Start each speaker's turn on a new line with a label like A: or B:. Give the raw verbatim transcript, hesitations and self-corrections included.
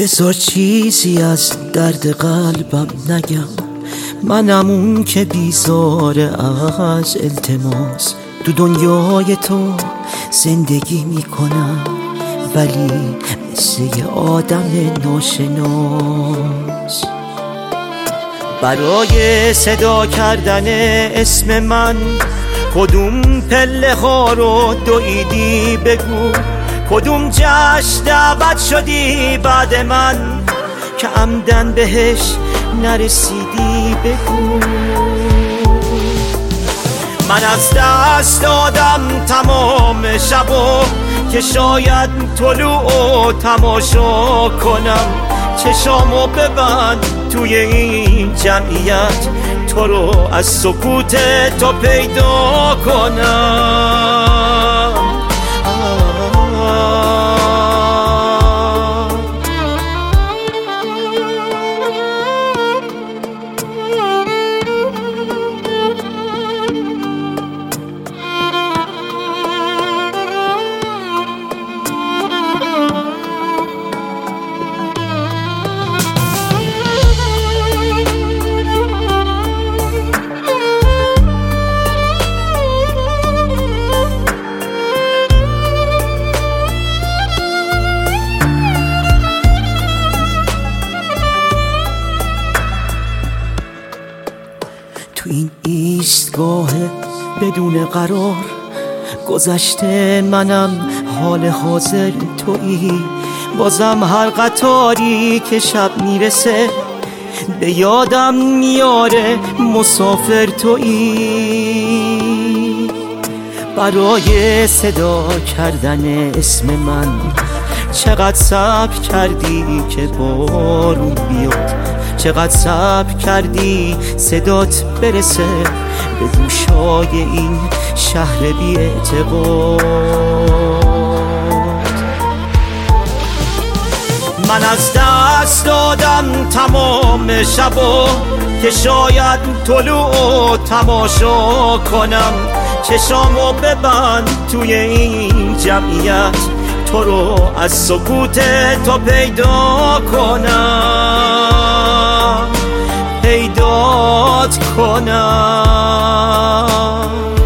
A: بذار چیزی از درد قلبم نگم، منم اون که بیزاره از التماس. تو دنیای تو زندگی میکنم، ولی مثل یه آدم ناشناس. برای صدا کردن اسم من کدوم پله ها رو دویدی بگو، کدوم جشن دعوت شدی بعد من که عمدن بهش نرسیدی بگو. من از دست دادم تمام شبو که شاید طلوع و تماشا کنم، چشامو ببند توی این جمعیت، تو رو از سکوت تو پیدا کنم. تو این ایستگاه بدون قرار گذشته منم، حال حاضر تویی. بازم هر قطاری که شب میرسه به یادم میاره مسافر تویی. برای صدا کردن اسم من چقدر صبر کردی که بارون بیاد، چقدر صبر کردی صدات برسه به گوشای این شهر بی اعتقاد. من از دست دادم تمام شبو که شاید طلوع و تماشا کنم، چشامو ببند توی این جمعیت، تو رو از سکوت تو پیدا کنم، پیدات کنم.